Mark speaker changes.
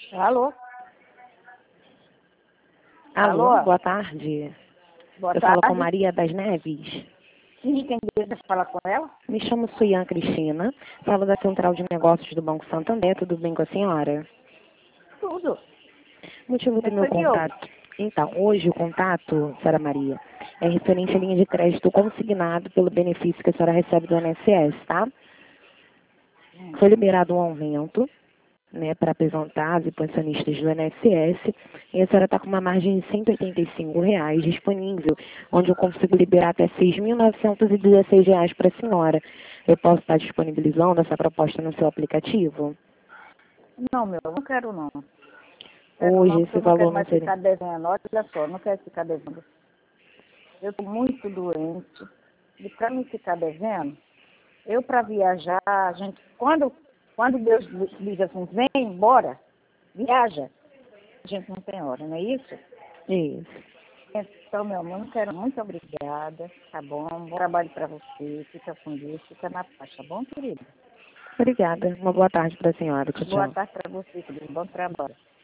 Speaker 1: Alô?
Speaker 2: Alô, boa tarde.
Speaker 1: Boa
Speaker 2: Eu
Speaker 1: tarde.
Speaker 2: falo com Maria das Neves.
Speaker 1: Sim, quem deseja falar com ela?
Speaker 2: Me chamo Suian Cristina, falo da Central de Negócios do Banco Santander. Tudo bem com a senhora?
Speaker 1: Tudo.
Speaker 2: Motivo do meu
Speaker 1: Foi de hoje.
Speaker 2: contato. Então, hoje o contato, senhora Maria, é referente à linha de crédito consignado pelo benefício que a senhora recebe do INSS, tá? Foi liberado um aumento, né, para aposentados e pensionistas do INSS, e a senhora está com uma margem de R$ 185 disponível, onde eu consigo liberar até R$ 6.916 para a senhora. Eu posso estar disponibilizando essa proposta no seu aplicativo?
Speaker 1: Não, meu, não quero não. Quero não,
Speaker 2: Hoje
Speaker 1: porque
Speaker 2: esse
Speaker 1: eu não
Speaker 2: valor
Speaker 1: quero
Speaker 2: não
Speaker 1: mais
Speaker 2: seria...
Speaker 1: ficar devendo. Olha só, não quero ficar devendo. Eu estou muito doente. E para me ficar devendo, eu para viajar, a gente, quando Deus diz assim, vem embora, viaja, a gente não tem hora, não é isso?
Speaker 2: Isso.
Speaker 1: Então, meu amor, não quero. Muito obrigada, tá bom? Bom trabalho para você, fica com Deus, fica na paz, tá bom, querida?
Speaker 2: Obrigada. Uma boa tarde para a senhora. Tchau,
Speaker 1: Boa
Speaker 2: tchau.
Speaker 1: tarde para você, querido. Bom trabalho.